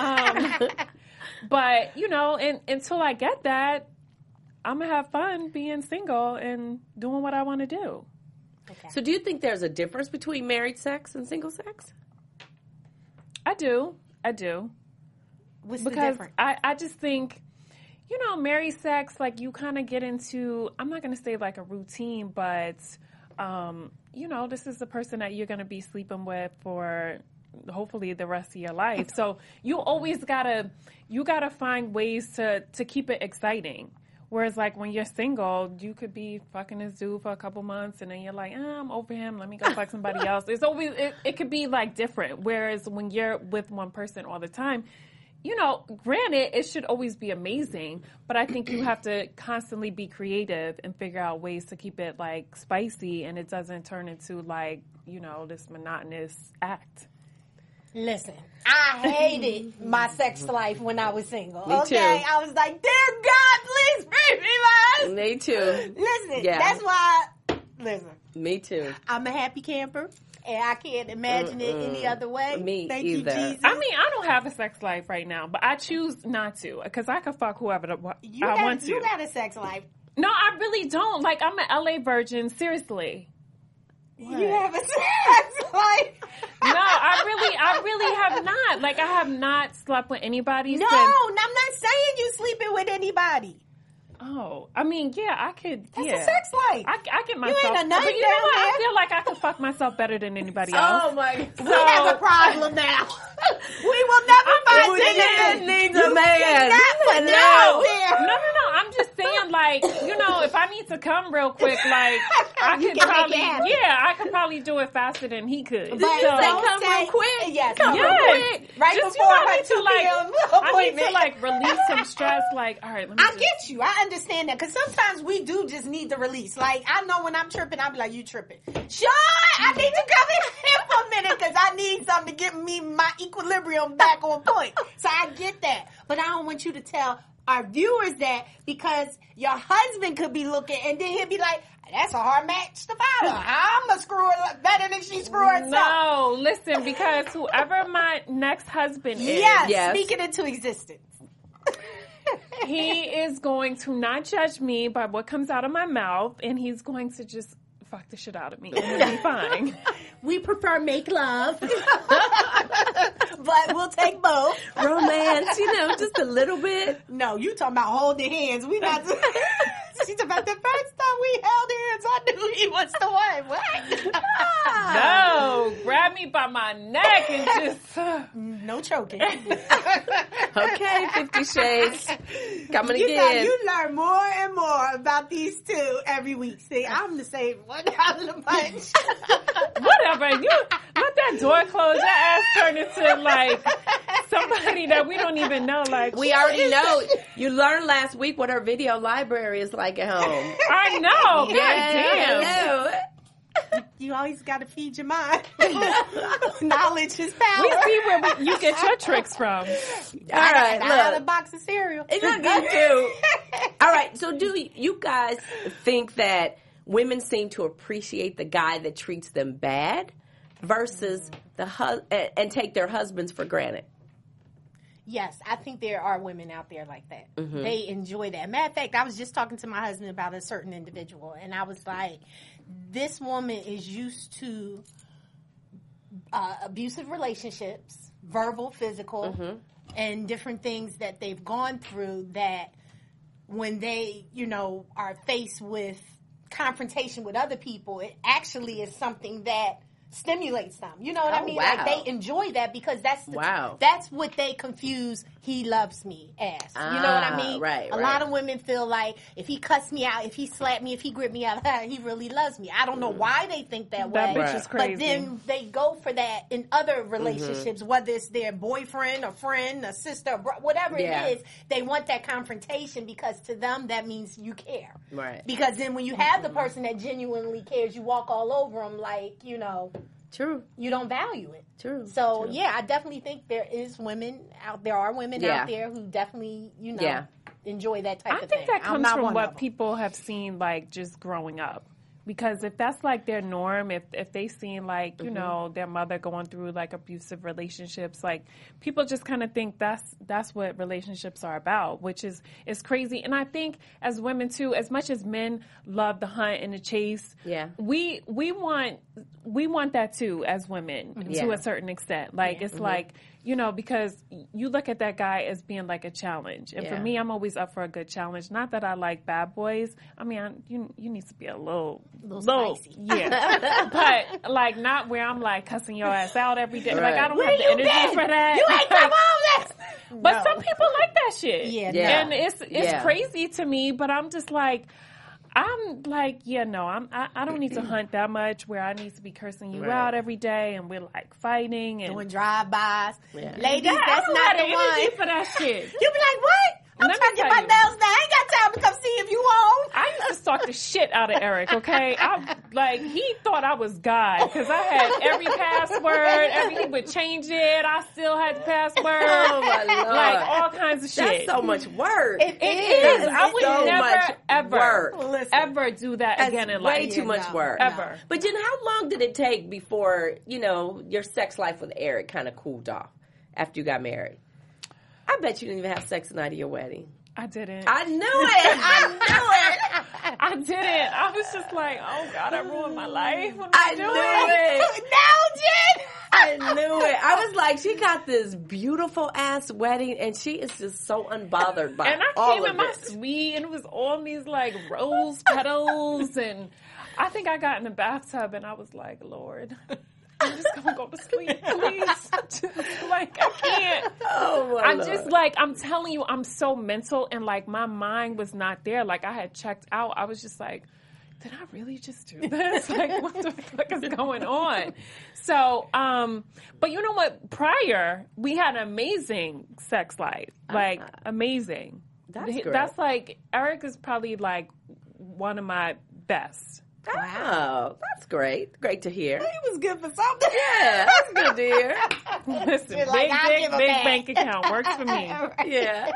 D: But, until I get that, I'm going to have fun being single and doing what I want to do.
E: Okay.
C: So do you think there's a difference between married sex and single sex?
D: I do.
E: What's
D: because
E: the difference?
D: I just think, married sex, like you kind of get into, I'm not going to say like a routine, but, this is the person that you're going to be sleeping with for hopefully the rest of your life. So you always gotta find ways to keep it exciting. Whereas like when you're single, you could be fucking this dude for a couple months and then you're like, I'm over him. Let me go fuck somebody else. It's always, it could be like different. Whereas when you're with one person all the time, granted, it should always be amazing, but I think you have to constantly be creative and figure out ways to keep it like spicy and it doesn't turn into like, this monotonous act.
E: Listen, I hated my sex life when I was single.
C: Me too.
E: I was like, dear God, please free me, man.
C: Me too.
E: Listen,
C: Yeah.
E: that's why,
C: Me too.
E: I'm a happy camper, and I can't imagine it any other way.
C: Me
E: Thank
C: either.
E: you, Jesus.
D: I mean, I don't have a sex life right now, but I choose not to because I can fuck whoever I want to.
E: You got a sex life.
D: No, I really don't. Like, I'm an LA virgin, seriously.
E: What? You have a sex life.
D: No, I really have not. Like, I have not slept with anybody
E: No,
D: since.
E: I'm not saying you sleeping with anybody.
D: Oh, I mean, yeah, I could.
E: That's
D: yeah,
E: a sex life.
D: I get myself.
E: ain't a nut
D: but you know
E: down
D: what? I
E: there.
D: feel like I could fuck myself better than anybody else.
C: Oh my God.
E: We have a problem now. We will never find
C: Woody
E: anything.
C: needs a man.
E: Not put
C: No.
E: out there.
D: No. I'm just saying, like, you know, if I need to come real quick, like, I
E: You
D: could
E: can make
D: probably,
E: it happen.
D: I could probably do it faster than he could.
E: But
C: you say
E: don't
C: come real quick?
E: Yes,
C: Come
E: real
C: real
D: Yes.
E: quick. Right
D: Just,
E: before
D: I
E: her
D: need
E: 2
D: to, like,
E: p.m.
D: I need to,
E: appointment.
D: like, release some stress. Like, all right, let me
E: I
D: just.
E: get you. I understand that. Because sometimes we do just need the release. Like, I know when I'm tripping, I'll be like, you tripping. Sure, I need to come in here for a minute because I need something to get me my equilibrium back on point. So I get that. But I don't want you to tell our viewers that because your husband could be looking and then he'll be like, that's a hard match to follow. I'm going to screw her better than she screw herself.
D: No, listen, because whoever my next husband is,
E: Yes, speak it into existence.
D: he is going to not judge me by what comes out of my mouth, and he's going to just fuck the shit out of me. And it'll be fine.
E: We prefer make love, but we'll take both.
C: Romance, just a little bit.
E: No, you talking about holding hands. We not. She's about the first time we held hands, I knew he was the one. What?
D: No, grab me by my neck and just.
E: No choking.
C: Okay, 50 Shades. Coming
E: You know,
C: again.
E: you learn more and more about these two every week. See, I'm the same one out of the bunch.
D: Whatever. You let that door close. Your ass turn into like somebody that we don't even know. Like
C: We already know. You learned last week what her video library is like at home.
D: I know. God
C: Yeah,
D: damn.
C: hello.
E: You always got to feed your mind. Knowledge is power.
D: We see where you get your tricks from.
C: All right,
E: I had a
C: look.
E: box of cereal.
C: It's not good too. All right, so do you guys think that women seem to appreciate the guy that treats them bad versus and take their husbands for granted?
E: Yes, I think there are women out there like that.
C: Mm-hmm.
E: They enjoy that. Matter of fact, I was just talking to my husband about a certain individual, and I was like, this woman is used to abusive relationships, verbal, physical, and different things that they've gone through that when they, are faced with confrontation with other people, it actually is something that stimulates them. You know what I mean?
C: Wow.
E: Like they enjoy that because that's what they confuse he loves me as. You know what I mean?
C: Right,
E: A lot of women feel like if he cussed me out, if he slapped me, if he gripped me out, he really loves me. I don't know why they think that way.
D: That bitch is crazy.
E: But then they go for that in other relationships, whether it's their boyfriend, a friend, a sister, whatever it is. They want that confrontation because to them that means you care.
C: Right.
E: Because then when you have the person that genuinely cares, you walk all over them like,
C: True.
E: you don't value it.
C: True.
E: So
C: True.
E: yeah, I definitely think there are women out there who definitely, enjoy that type
D: I
E: of
D: think
E: thing.
D: that comes from what people have seen, like, just growing up. Because if that's, like, their norm, if they seen, like, their mother going through, like, abusive relationships, like, people just kind of think that's what relationships are about, which is crazy. And I think as women, too, as much as men love the hunt and the chase, we want that, too, as women, to a certain extent. Like, it's like, because you look at that guy as being like a challenge. And for me, I'm always up for a good challenge. Not that I like bad boys. I mean, you need to be a little
E: spicy.
D: Yeah. But, like, not where I'm, like, cussing your ass out every day.
C: Right.
D: Like, I don't have the energy for that.
E: You ain't come home.
D: But some people like that shit.
E: Yeah.
D: And it's crazy to me, but I'm just like, I don't need to hunt that much where I need to be cursing you out every day and we're like fighting and
E: doing drive-bys.
C: Yeah.
E: Ladies,
D: I
E: that's
D: don't
E: not
D: have
E: the
D: the
E: one.
D: energy for that shit.
E: You be like, what? I'm
D: Let
E: trying
D: me
E: to get
D: tell
E: my
D: you.
E: nails done. I ain't got time to come see if you home.
D: I used to stalk the shit out of Eric, okay? He thought I was God because I had every password. He would change it. I still had the password.
C: Oh, my Lord.
D: Like, all kinds of shit.
C: That's so much work.
E: It
D: is. I would
C: so
D: never, ever,
C: work.
D: ever do that
C: That's
D: again in
C: way
D: life.
C: too much work.
D: Ever.
C: But then how long did it take before, your sex life with Eric kind of cooled off after you got married? I bet you didn't even have sex the night of your wedding.
D: I didn't.
C: I knew it.
D: I didn't. I was just like, oh God, I ruined my life. What am
C: I
D: I doing?
C: knew it.
E: No, Jen.
C: I knew it. I was like, she got this beautiful ass wedding, and she is just so unbothered by
D: And I
C: all
D: came
C: of
D: in my
C: it.
D: suite, and it was all these like rose petals, and I think I got in the bathtub, and I was like, Lord, I'm just gonna go to sleep, please. Just, like, I can't.
C: Oh my
D: I'm
C: Lord.
D: just like, I'm telling you, I'm so mental, and like my mind was not there. Like I had checked out. I was just like, did I really just do this? Like, what the fuck is going on? So, but you know what? Prior, we had an amazing sex life. Like, amazing.
C: That's great.
D: That's like, Eric is probably like one of my best.
C: Oh, that's great. Great to hear.
E: It was good for something.
C: Yeah, that's good to hear.
D: Listen,
E: You're like, I'll give him
D: big
E: that.
D: bank account works for me.
C: Yeah.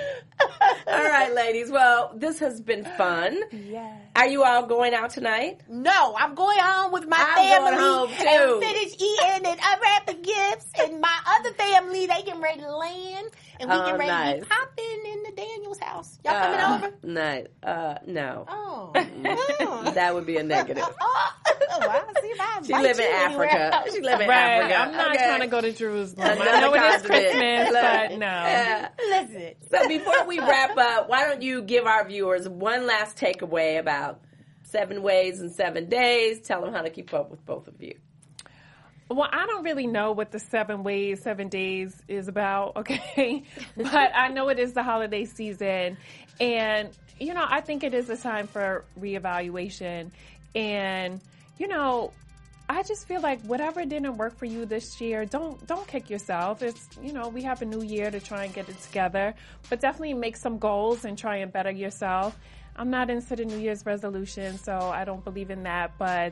C: All right, ladies. Well, this has been fun.
E: Yes.
C: Are you all going out tonight?
E: No, I'm going home with my
C: I'm
E: family
C: going home, too.
E: and finish eating and unwrapping gifts. And my other family, they getting ready to land, and we
C: Oh,
E: getting ready to
C: nice.
E: be popping in the Daniels house. Y'all coming over?
C: Nice. No.
E: Oh,
C: That would be a negative.
E: Well, I'll see if I
C: She
E: invite
C: live in
E: you anywhere
C: Africa.
E: else.
C: She live in
D: Right.
C: Africa.
D: I'm not
C: Okay.
D: trying to go to Jerusalem.
C: Another
D: I know it is
C: continent.
D: Christmas,
C: Look.
D: but no.
C: Yeah.
E: Listen.
C: So before we wrap up, why don't you give our viewers one last takeaway about 7 ways in 7 days? Tell them how to keep up with both of you.
D: Well, I don't really know what the 7 ways, 7 days is about, okay? But I know it is the holiday season. And, you know, I think it is a time for reevaluation. And, you know, I just feel like whatever didn't work for you this year, don't kick yourself. It's, you know, we have a new year to try and get it together. But definitely make some goals and try and better yourself. I'm not into the New Year's resolution, so I don't believe in that. But,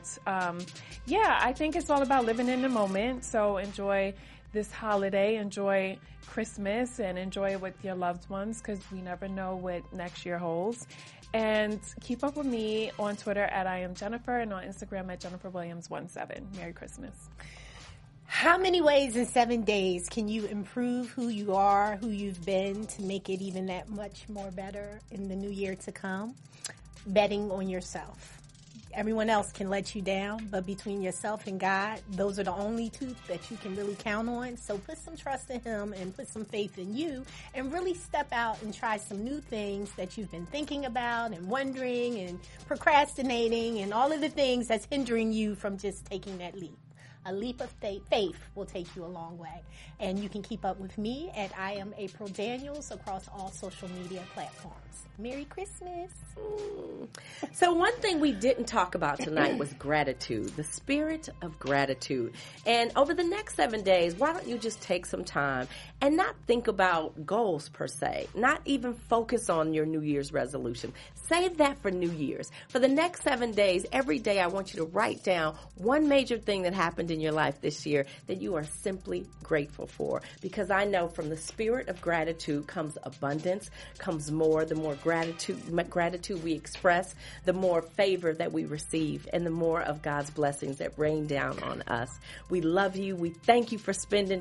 D: yeah, I think it's all about living in the moment. So enjoy this holiday, enjoy Christmas, and enjoy it with your loved ones, because we never know what next year holds. And keep up with me on Twitter at I am Jennifer, and on Instagram at JenniferWilliams17. Merry Christmas.
E: How many ways in 7 days can you improve who you are, who you've been, to make it even that much more better in the new year to come? Betting on yourself. Everyone else can let you down, but between yourself and God, those are the only two that you can really count on. So put some trust in Him and put some faith in you, and really step out and try some new things that you've been thinking about and wondering and procrastinating and all of the things that's hindering you from just taking that leap. A leap of faith will take you a long way. And you can keep up with me at I am April Daniels across all social media platforms. Merry Christmas.
C: So one thing we didn't talk about tonight was gratitude, the spirit of gratitude. And over the next 7 days, why don't you just take some time and not think about goals per se, not even focus on your New Year's resolution. Save that for New Year's. For the next 7 days, every day I want you to write down one major thing that happened in your life this year that you are simply grateful for. Because I know from the spirit of gratitude comes abundance, comes more. The more gratitude we express, the more favor that we receive, and the more of God's blessings that rain down on us. We love you. We thank you for spending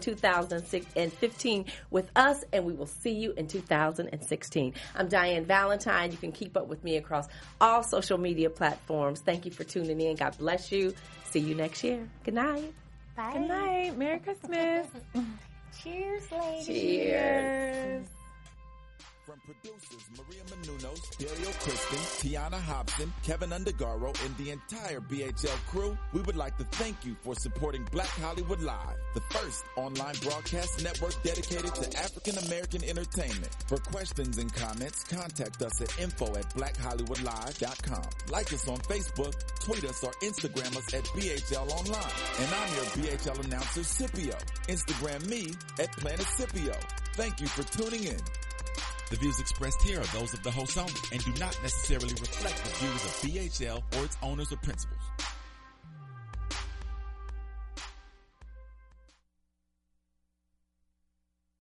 C: 2015 with us, and we will see you in 2016. I'm Diane Valentine. You can keep up with me across all social media platforms. Thank you for tuning in. God bless you. See you next year. Good night.
E: Bye.
D: Good night. Merry Christmas.
E: Cheers, ladies.
C: Cheers.
A: From producers Maria Menounos, Dario Kristen, Tiana Hobson, Kevin Undergaro, and the entire BHL crew, we would like to thank you for supporting Black Hollywood Live, the first online broadcast network dedicated to African American entertainment. For questions and comments, contact us at info@blackhollywoodlive.com. Like us on Facebook, tweet us, or Instagram us at BHL Online. And I'm your BHL announcer, Scipio. Instagram me at Planet Scipio. Thank you for tuning in.
B: The views expressed here are those of the host only and do not necessarily reflect the views of BHL or its owners or principals.